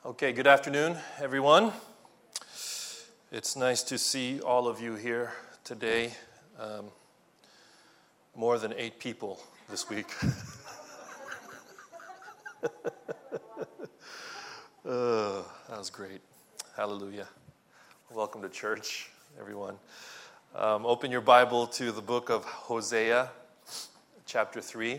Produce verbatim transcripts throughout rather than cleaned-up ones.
Okay, good afternoon, everyone. It's nice to see all of you here today. Um, more than eight people this week. uh, that was great. Hallelujah. Welcome to church, everyone. Um, open your Bible to the book of Hosea, chapter three.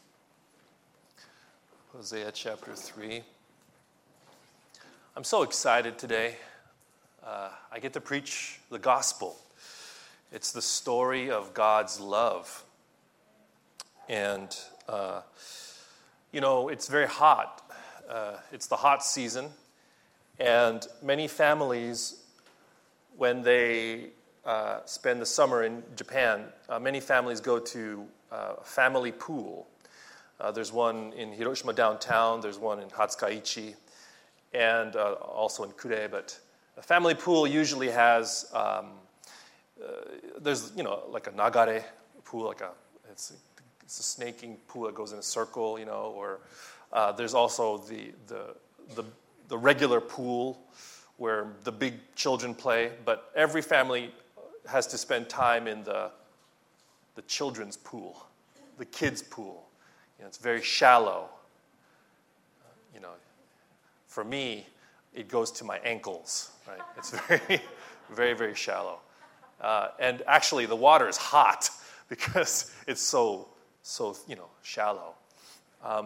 Hosea chapter three. I'm so excited today. Uh, I get to preach the gospel. It's the story of God's love. And, uh, you know, it's very hot. Uh, it's the hot season. And many families, when they uh, spend the summer in Japan, uh, many families go to uh, a family pool. Uh, there's one in Hiroshima downtown. There's one in Hatsukaichi. And uh, also in Kure, but a family pool usually has, um, uh, there's, you know, like a nagare pool, like a, it's, it's a snaking pool that goes in a circle, you know, or uh, there's also the, the, the, the regular pool where the big children play, but every family has to spend time in the, the children's pool, the kids' pool. You know, it's very shallow, uh, you know. For me, it goes to my ankles, right? It's very, very, very shallow. Uh, and actually, the water is hot because it's so, so, you know, shallow. Um,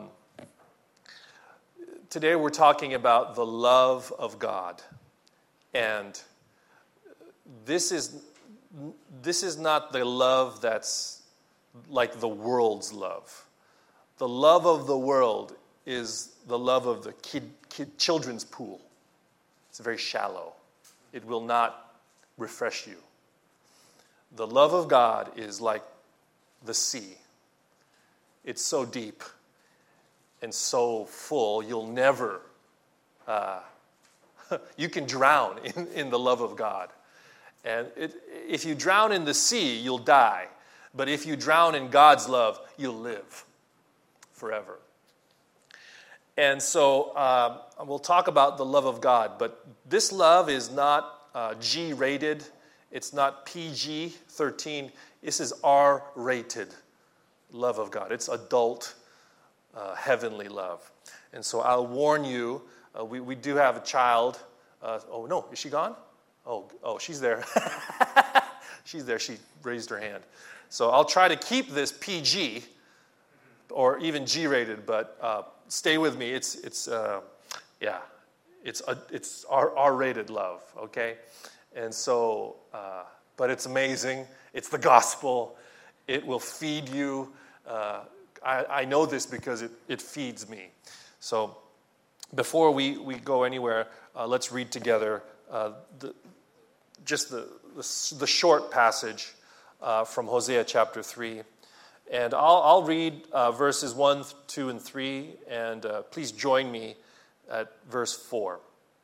today, we're talking about the love of God. And this is, this is not the love that's like the world's love. The love of the world is the love of the kid, kid, children's pool. It's very shallow. It will not refresh you. The love of God is like the sea. It's so deep and so full, you'll never, uh, you can drown in, in the love of God. And it, if you drown in the sea, you'll die. But if you drown in God's love, you'll live forever. And so uh, we'll talk about the love of God, but this love is not uh, G-rated. It's not P G thirteen. This is R-rated love of God. It's adult, uh, heavenly love. And so I'll warn you, uh, we, we do have a child. Uh, oh, no, is she gone? Oh, oh, she's there. She's there. She raised her hand. So I'll try to keep this P G or even G-rated, but uh, stay with me. It's it's uh, yeah, it's a, it's R, R-rated love, okay? And so, uh, but it's amazing. It's the gospel. It will feed you. Uh, I, I know this because it, it feeds me. So, before we, we go anywhere, uh, let's read together uh, the, just the, the the short passage uh, from Hosea chapter three. And I'll, I'll read uh, verses one, two, and three, and uh, please join me at verse four.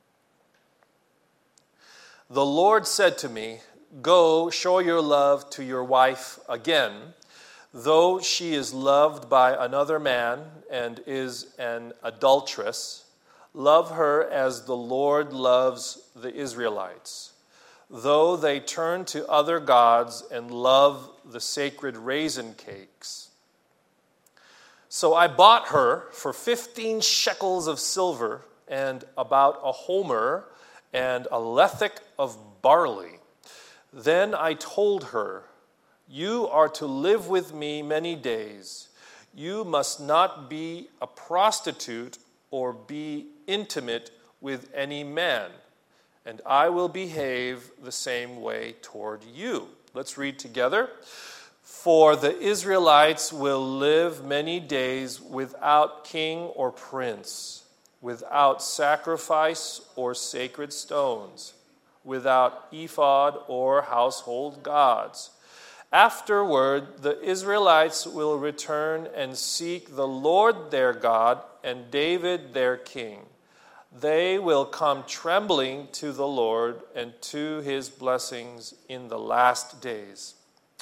The Lord said to me, "Go, show your love to your wife again, though she is loved by another man and is an adulteress. Love her as the Lord loves the Israelites. Though they turn to other gods and love the sacred raisin cakes. So I bought her for fifteen shekels of silver and about a homer and a lethek of barley. Then I told her, 'You are to live with me many days. You must not be a prostitute or be intimate with any man, and I will behave the same way toward you.'" Let's read together. "For the Israelites will live many days without king or prince, without sacrifice or sacred stones, without ephod or household gods. Afterward, the Israelites will return and seek the Lord their God and David their king. They will come trembling to the Lord and to his blessings in the last days."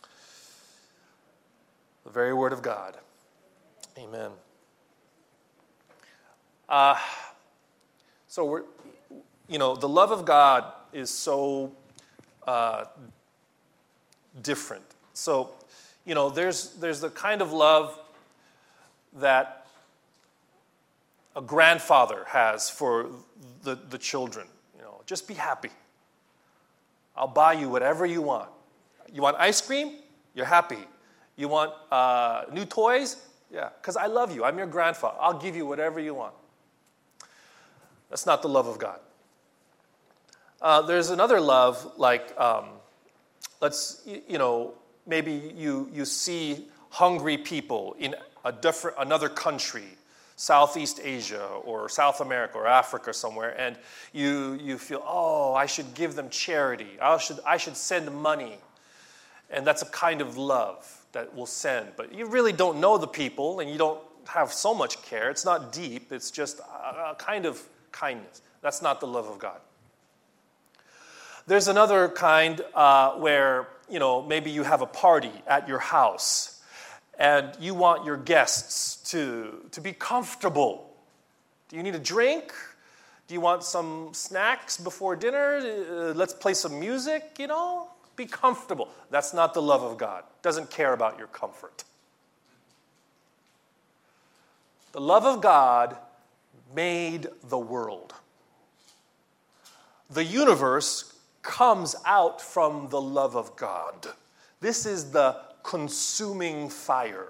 The very word of God. Amen. Uh, So we're, you know, the love of God is so uh, different. So, you know, there's there's the kind of love that a grandfather has for the, the children. You know, just be happy. I'll buy you whatever you want. You want ice cream? You're happy. You want uh, new toys? Yeah, because I love you. I'm your grandfather. I'll give you whatever you want. That's not the love of God. Uh, there's another love, like, um, let's, you know, maybe you you see hungry people in a different, another country, Southeast Asia or South America or Africa somewhere, and you you feel, oh, I should give them charity. I should I should send money, and that's a kind of love that will send. But you really don't know the people, and you don't have so much care. It's not deep. It's just a, a kind of kindness. That's not the love of God. There's another kind uh, where, you know, maybe you have a party at your house and you want your guests to, to be comfortable. Do you need a drink? Do you want some snacks before dinner? Uh, let's play some music, you know? Be comfortable. That's not the love of God. Doesn't care about your comfort. The love of God made the world. The universe comes out from the love of God. This is the consuming fire.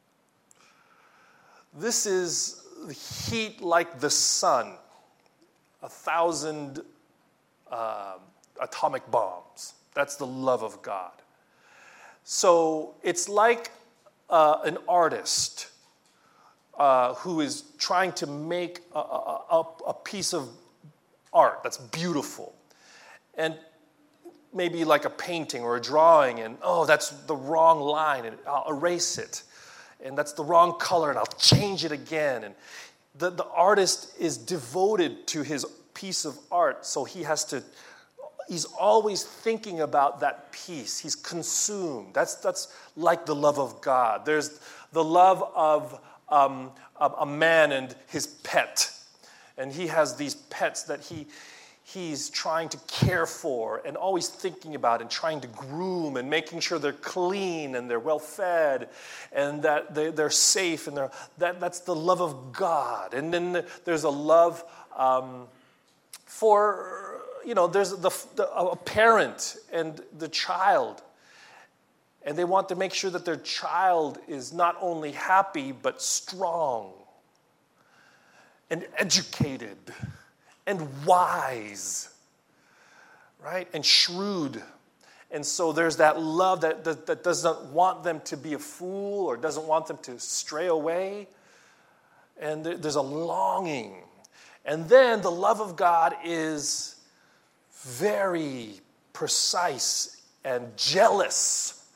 This is heat like the sun, a thousand uh, atomic bombs. That's the love of God. So it's like uh, an artist uh, who is trying to make a, a, a piece of art that's beautiful. And maybe like a painting or a drawing, and oh, that's the wrong line, and I'll erase it. And that's the wrong color, and I'll change it again. And the, the artist is devoted to his piece of art, so he has to, he's always thinking about that piece. He's consumed. That's, that's like the love of God. There's the love of um, a, a man and his pet. And he has these pets that he he's trying to care for and always thinking about and trying to groom and making sure they're clean and they're well fed and that they, they're safe. And they're, that, that's the love of God. And then there's a love um, for, you know, there's the, the, a parent and the child. And they want to make sure that their child is not only happy but strong and educated and wise, right? And shrewd. And so there's that love that, that, that doesn't want them to be a fool or doesn't want them to stray away. And there, there's a longing. And then the love of God is very precise and jealous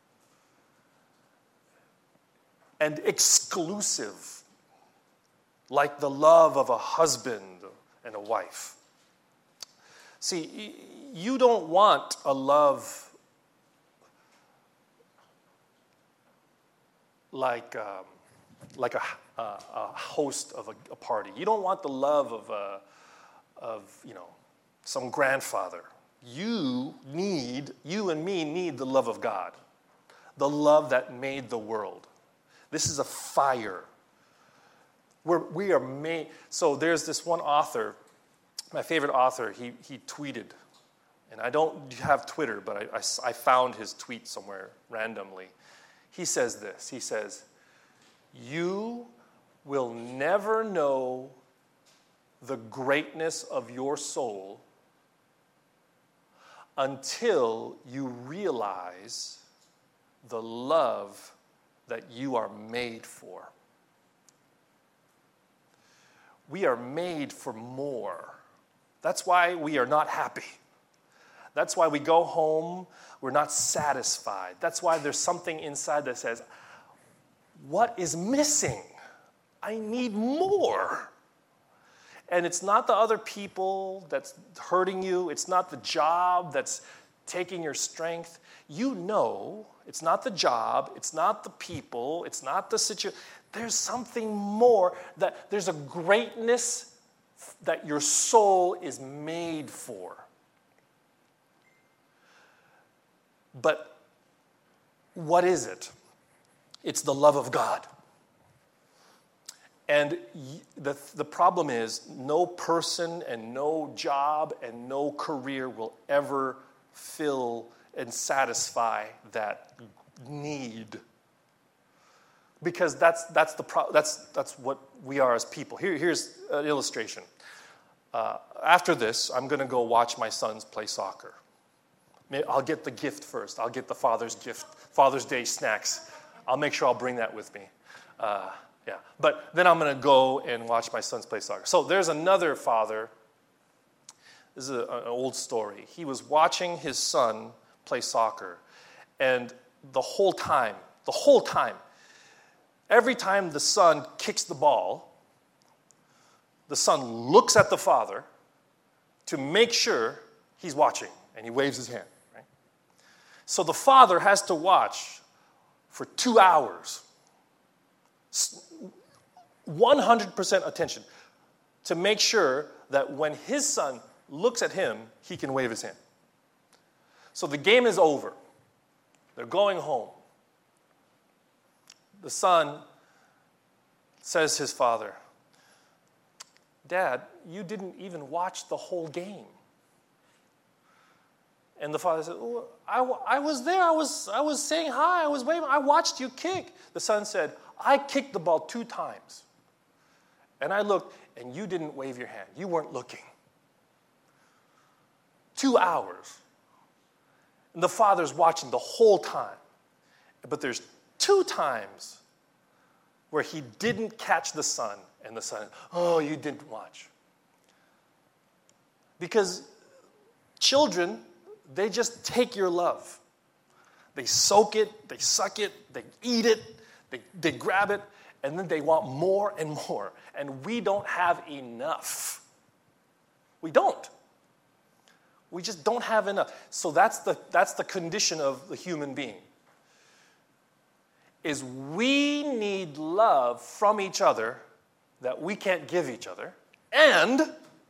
and exclusive, like the love of a husband and a wife. See, you don't want a love like um, like a, a, a host of a, a party. You don't want the love of a, of you know some grandfather. You need you and me need the love of God, the love that made the world. This is a fire. We're, we are made. So there's this one author, my favorite author, he, he tweeted, and I don't have Twitter, but I, I, I found his tweet somewhere randomly. He says this, he says, "You will never know the greatness of your soul until you realize the love that you are made for." We are made for more. That's why we are not happy. That's why we go home, we're not satisfied. That's why there's something inside that says, what is missing? I need more. And it's not the other people that's hurting you. It's not the job that's taking your strength. You know, it's not the job. It's not the people. It's not the situation. There's something more, that there's a greatness that your soul is made for. But what is it? It's the love of God. And the, the problem is, no person and no job and no career will ever fill and satisfy that need. Because that's that's the pro- that's that's what we are as people. Here, here's an illustration. Uh, after this, I'm going to go watch my sons play soccer. I'll get the gift first. I'll get the Father's gift, Father's Day snacks. I'll make sure I'll bring that with me. Uh, yeah, but then I'm going to go and watch my sons play soccer. So there's another father. This is a, an old story. He was watching his son play soccer, and the whole time, the whole time, every time the son kicks the ball, the son looks at the father to make sure he's watching, and he waves his hand. Right? So the father has to watch for two hours, one hundred percent attention, to make sure that when his son looks at him, he can wave his hand. So the game is over. They're going home. The son says to his father, "Dad, you didn't even watch the whole game." And the father said, oh, I, I was there. I was, I was saying hi. I was waving. I watched you kick. The son said, "I kicked the ball two times. And I looked, and you didn't wave your hand. You weren't looking." Two hours. And the father's watching the whole time. But there's two times where he didn't catch the son, and the son, "Oh, you didn't watch." Because children, they just take your love. They soak it, they suck it, they eat it, they, they grab it, and then they want more and more. And we don't have enough. We don't. We just don't have enough. So that's the, that's the condition of the human being. Is we need love from each other that we can't give each other, and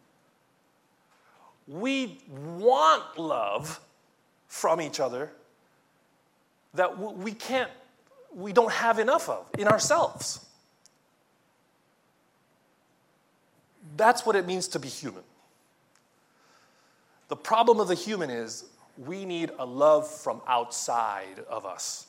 we want love from each other that we can't, we don't have enough of in ourselves. That's what it means to be human. The problem of the human is we need a love from outside of us.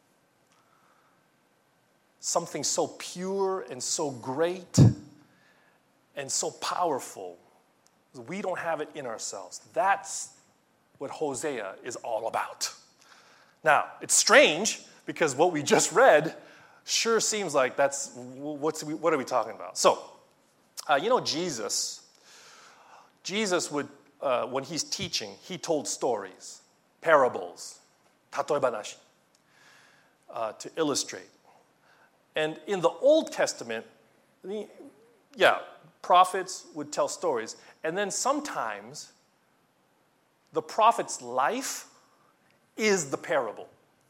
Something so pure and so great and so powerful. We don't have it in ourselves. That's what Hosea is all about. Now, it's strange because what we just read sure seems like that's, what's we, what are we talking about? So, uh, you know Jesus, Jesus would, uh, when he's teaching, he told stories, parables, tatoebanashi, uh, to illustrate. And in the Old Testament, yeah, prophets would tell stories. And then sometimes the prophet's life is the parable.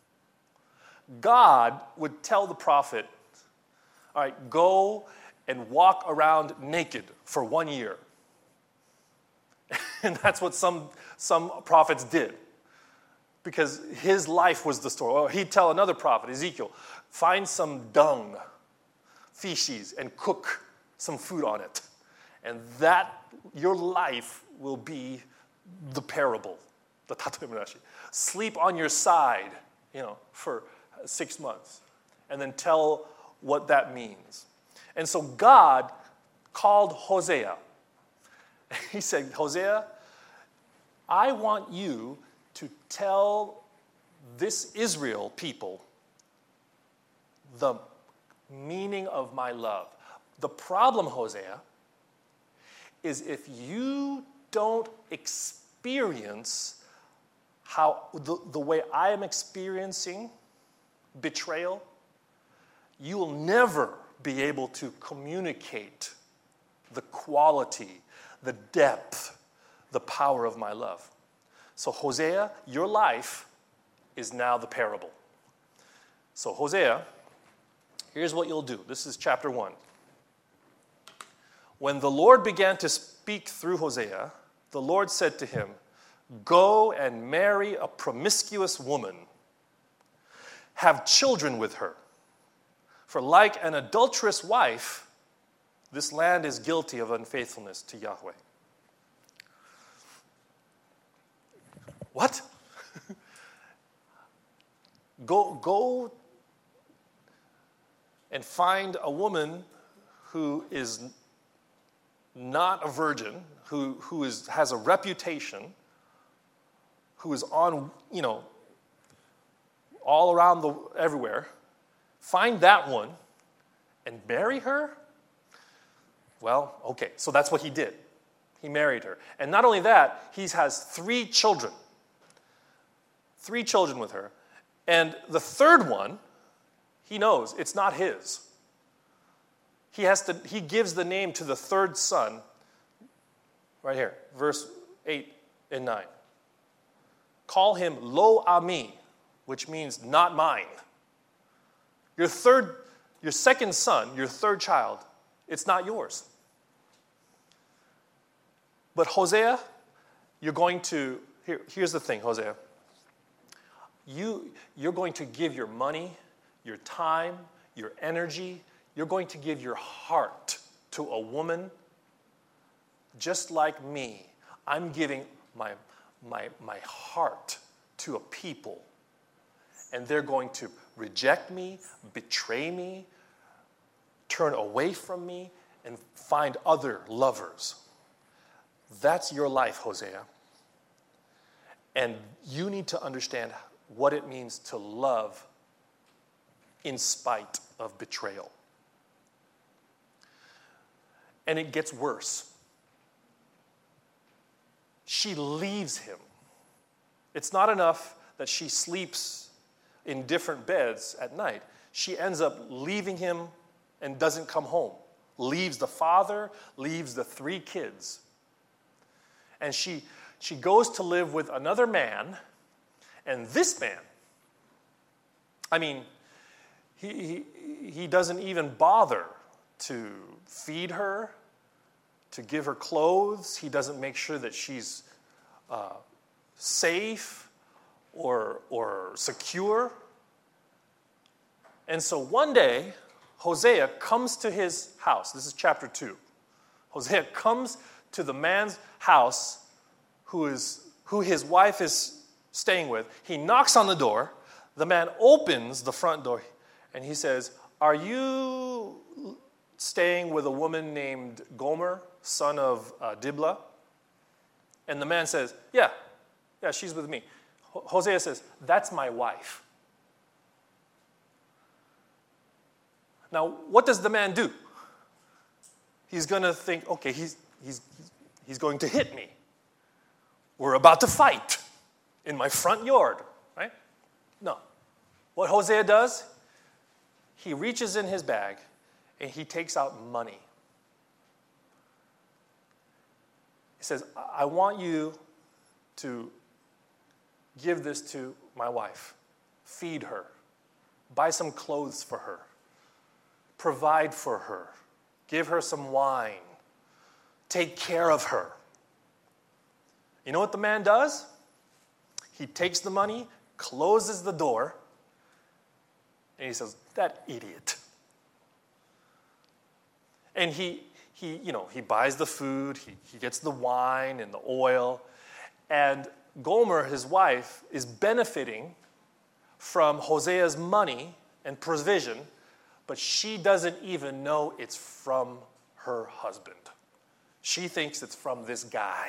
God would tell the prophet, all right, go and walk around naked for one year. And that's what some, some prophets did. Because his life was the story. Or he'd tell another prophet, Ezekiel, find some dung, feces, and cook some food on it. And that, your life will be the parable, the tatoebanashi. Sleep on your side, you know, for six months. And then tell what that means. And so God called Hosea. He said, Hosea, I want you to tell this Israel people the meaning of my love. The problem, Hosea, is if you don't experience how the, the way I am experiencing betrayal, you will never be able to communicate the quality, the depth, the power of my love. So Hosea, your life is now the parable. So Hosea, here's what you'll do. This is chapter one. When the Lord began to speak through Hosea, the Lord said to him, "Go and marry a promiscuous woman. Have children with her. For like an adulterous wife, this land is guilty of unfaithfulness to Yahweh." What? go, go and find a woman who is not a virgin, who, who is, has a reputation, who is on, you know, all around the, everywhere. Find that one and marry her? Well, okay, so that's what he did. He married her. And not only that, he has three children. Three children with her. And the third one, he knows it's not his. He has to, he gives the name to the third son, right here, verse eight and nine. Call him Lo Ami, which means not mine. Your third, your second son, your third child, it's not yours. But Hosea, you're going to, here, here's the thing, Hosea. You, you're going to give your money, your time, your energy, you're going to give your heart to a woman just like me. I'm giving my, my, my heart to a people, and they're going to reject me, betray me, turn away from me, and find other lovers. That's your life, Hosea. And you need to understand what it means to love in spite of betrayal. And it gets worse. She leaves him. It's not enough that she sleeps in different beds at night. She ends up leaving him and doesn't come home. Leaves the father, leaves the three kids. And she, she goes to live with another man. And this man, I mean, he, he, he doesn't even bother to feed her, to give her clothes. He doesn't make sure that she's uh, safe or, or secure. And so one day, Hosea comes to his house. This is chapter two. Hosea comes to the man's house who is who his wife is staying with. He knocks on the door. The man opens the front door, and he says, "Are you staying with a woman named Gomer, son of uh, Diblah?" And the man says, yeah, yeah, she's with me. H- Hosea says, "That's my wife." Now, what does the man do? He's going to think, okay, he's, he's, he's going to hit me. We're about to fight in my front yard, right? No. What Hosea does, he reaches in his bag and he takes out money. He says, "I want you to give this to my wife. Feed her. Buy some clothes for her. Provide for her. Give her some wine. Take care of her." You know what the man does? He takes the money, closes the door, and he says, "That idiot." And he, he, you know, he buys the food, he, he gets the wine and the oil, and Gomer, his wife, is benefiting from Hosea's money and provision, but she doesn't even know it's from her husband. She thinks it's from this guy.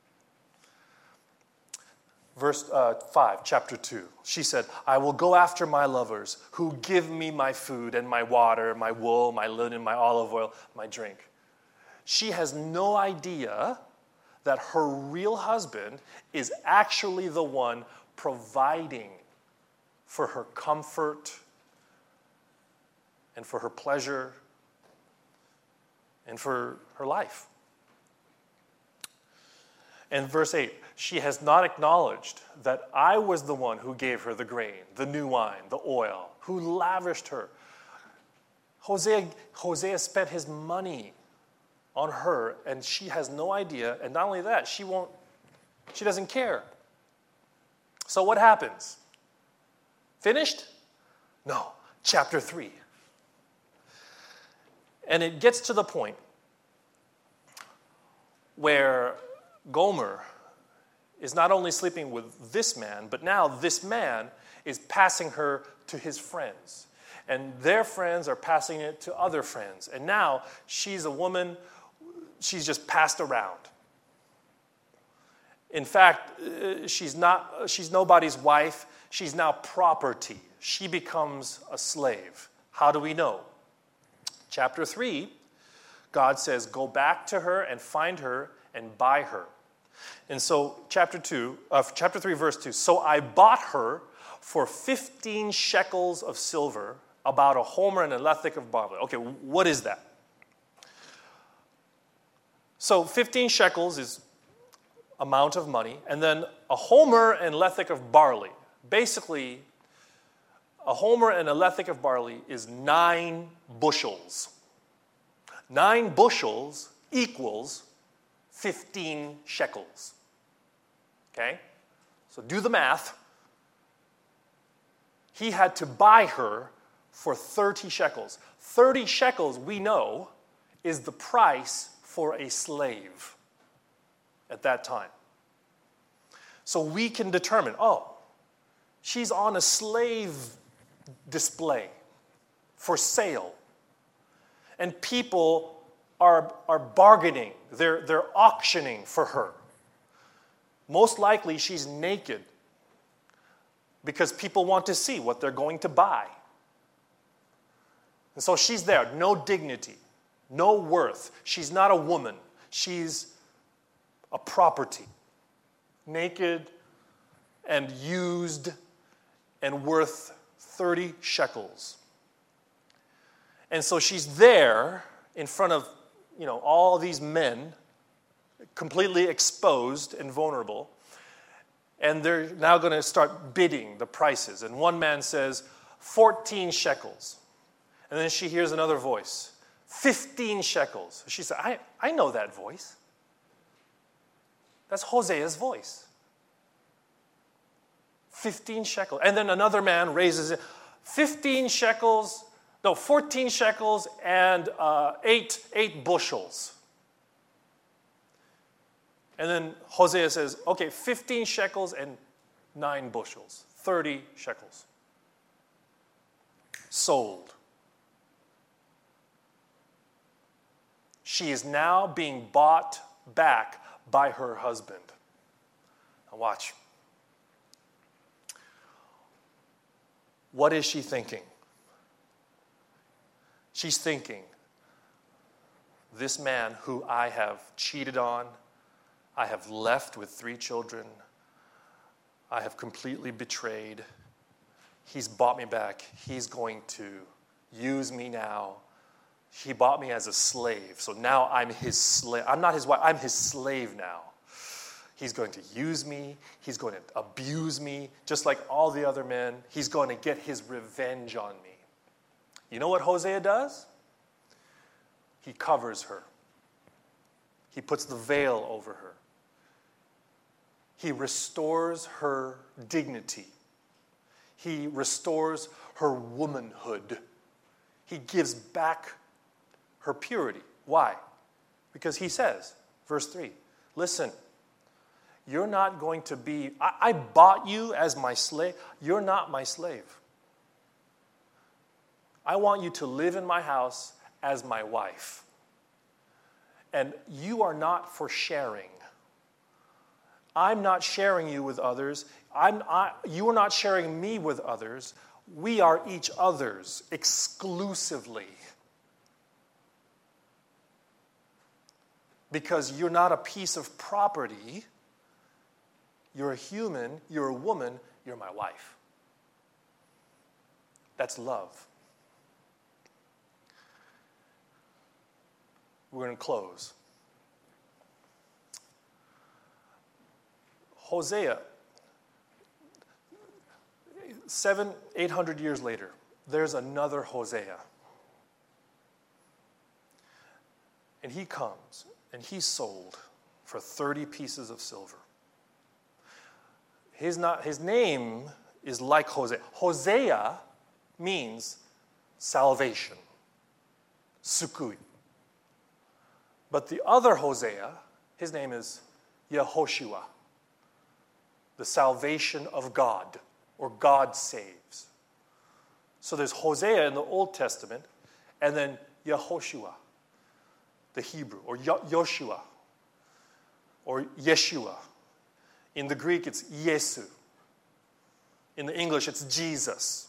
Verse uh, five, chapter two. She said, "I will go after my lovers who give me my food and my water, my wool, my linen, my olive oil, my drink." She has no idea that her real husband is actually the one providing for her comfort and for her pleasure and for her life. And verse eight, "She has not acknowledged that I was the one who gave her the grain, the new wine, the oil, who lavished her." Hosea, Hosea spent his money on her, and she has no idea. And not only that, she won't, she doesn't care. So what happens? Finished? No. Chapter three. And it gets to the point where Gomer is not only sleeping with this man, but now this man is passing her to his friends. And their friends are passing it to other friends. And now she's a woman, she's just passed around. In fact, she's not, she's nobody's wife. She's now property. She becomes a slave. How do we know? Chapter three, God says, go back to her and find her and buy her. And so chapter two, uh, chapter three, verse two, so I bought her for fifteen shekels of silver, about a homer and a lethek of barley. Okay, what is that? So fifteen shekels is amount of money, and then a homer and lethek of barley. Basically, a homer and a lethek of barley is nine bushels. Nine bushels equals fifteen shekels. Okay? So do the math. He had to buy her for thirty shekels. thirty shekels, we know, is the price for a slave at that time. So we can determine, oh, she's on a slave display for sale. And people are, are bargaining. They're, they're auctioning for her. Most likely she's naked because people want to see what they're going to buy. And so she's there, no dignity, no worth. She's not a woman. She's a property, naked and used and worth thirty shekels. And so she's there in front of, you know, all these men, completely exposed and vulnerable. And they're now going to start bidding the prices. And one man says, fourteen shekels. And then she hears another voice, fifteen shekels. She said, I, I know that voice. That's Hosea's voice. fifteen shekels. And then another man raises it, fifteen shekels, no, fourteen shekels and uh, eight, eight bushels. And then Hosea says, okay, fifteen shekels and nine bushels, thirty shekels. Sold. She is now being bought back by her husband. Now watch. What is she thinking? She's thinking, this man who I have cheated on, I have left with three children, I have completely betrayed, he's bought me back, he's going to use me now. He bought me as a slave, so now I'm his slave. I'm not his wife, I'm his slave now. He's going to use me. He's going to abuse me, just like all the other men. He's going to get his revenge on me. You know what Hosea does? He covers her. He puts the veil over her. He restores her dignity. He restores her womanhood. He gives back her purity. Why? Because he says, verse three, listen, you're not going to be, I, I bought you as my slave. You're not my slave. I want you to live in my house as my wife. And you are not for sharing. I'm not sharing you with others. I'm, I, you are not sharing me with others. We are each other's exclusively. Because you're not a piece of property. You're a human, you're a woman, you're my wife. That's love. We're going to close. Hosea, seven, eight hundred years later, there's another Hosea. And he comes, and he's sold for thirty pieces of silver. His, not, his name is like Hosea. Hosea means salvation, sukui. But the other Hosea, his name is Yehoshua, the salvation of God, or God saves. So there's Hosea in the Old Testament, and then Yehoshua, the Hebrew, or Yoshua, or Yeshua. In the Greek, it's Yesu. In the English, it's Jesus.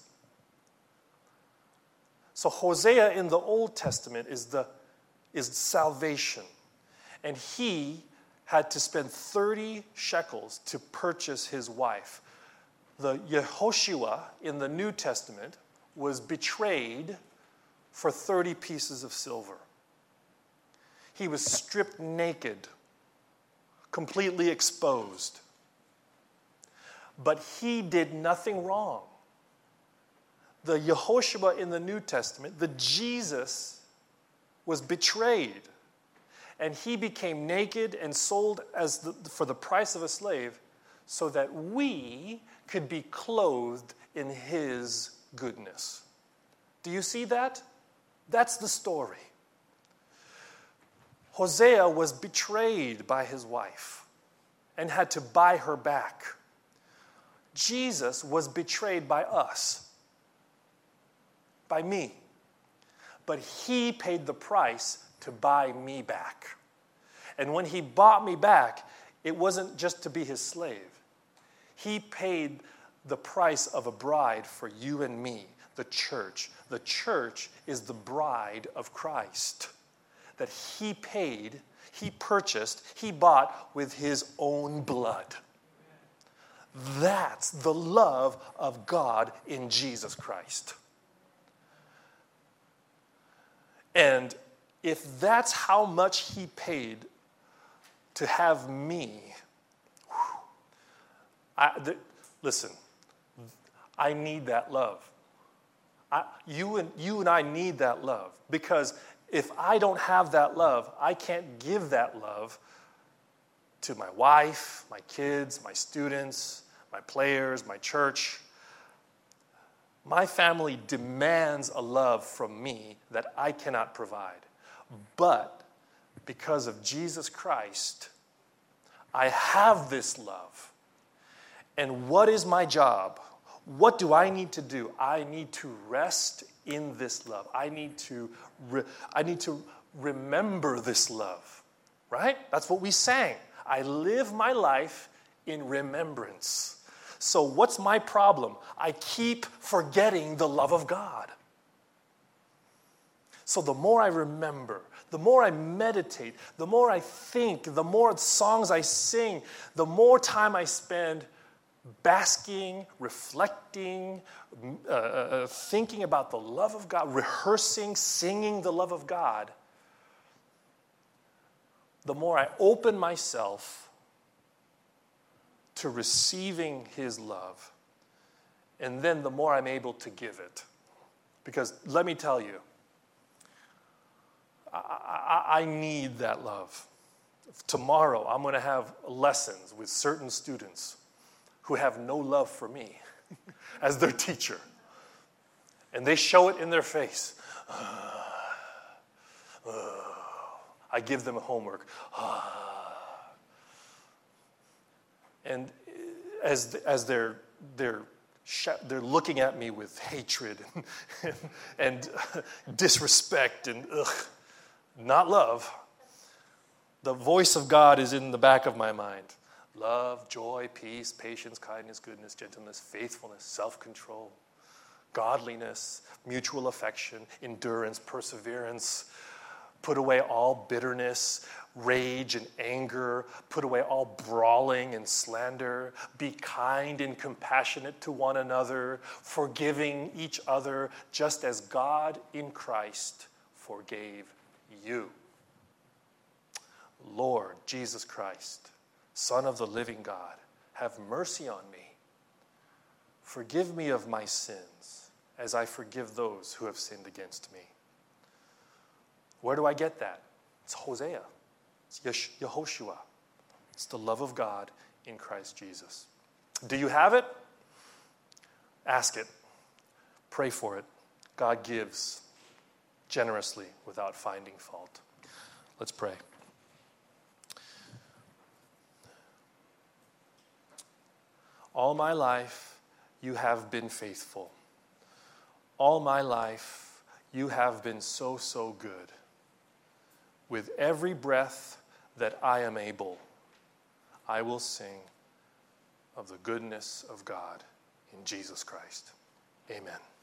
So Hosea in the Old Testament is the is salvation. And he had to spend thirty shekels to purchase his wife. The Yehoshua in the New Testament was betrayed for thirty pieces of silver. He was stripped naked, completely exposed. But he did nothing wrong. The Yehoshua in the New Testament, the Jesus, was betrayed. And he became naked and sold as the, for the price of a slave so that we could be clothed in his goodness. Do you see that? That's the story. Hosea was betrayed by his wife and had to buy her back. Jesus was betrayed by us, by me. But he paid the price to buy me back. And when he bought me back, it wasn't just to be his slave. He paid the price of a bride for you and me, the church. The church is the bride of Christ that he paid, he purchased, he bought with his own blood. That's the love of God in Jesus Christ. And if that's how much he paid to have me, whew, I, the, listen, I need that love. I, you, and, you and I need that love, because if I don't have that love, I can't give that love to my wife, my kids, my students, my players, my church. My family demands a love from me that I cannot provide. But because of Jesus Christ, I have this love. And what is my job? What do I need to do? I need to rest in this love. I need to re- I need to remember this love. Right? That's what we sang. I live my life in remembrance. So what's my problem? I keep forgetting the love of God. So the more I remember, the more I meditate, the more I think, the more songs I sing, the more time I spend basking, reflecting, uh, uh, thinking about the love of God, rehearsing, singing the love of God, the more I open myself to receiving his love. And then the more I'm able to give it. Because let me tell you, I, I, I need that love. Tomorrow I'm going to have lessons with certain students who have no love for me as their teacher. And they show it in their face. Uh, uh, I give them homework. Uh, And as as they're they're they're looking at me with hatred and and, and uh, disrespect and ugh, not love, the voice of God is in the back of my mind. Love, joy, peace, patience, kindness, goodness, gentleness, faithfulness, self-control, godliness, mutual affection, endurance, perseverance. Put away all bitterness, rage, and anger. Put away all brawling and slander. Be kind and compassionate to one another, forgiving each other, just as God in Christ forgave you. Lord Jesus Christ, Son of the living God, have mercy on me. Forgive me of my sins, as I forgive those who have sinned against me. Where do I get that? It's Hosea. It's Yesh- Yehoshua. It's the love of God in Christ Jesus. Do you have it? Ask it. Pray for it. God gives generously without finding fault. Let's pray. All my life, you have been faithful. All my life, you have been so, so good. With every breath that I am able, I will sing of the goodness of God in Jesus Christ. Amen.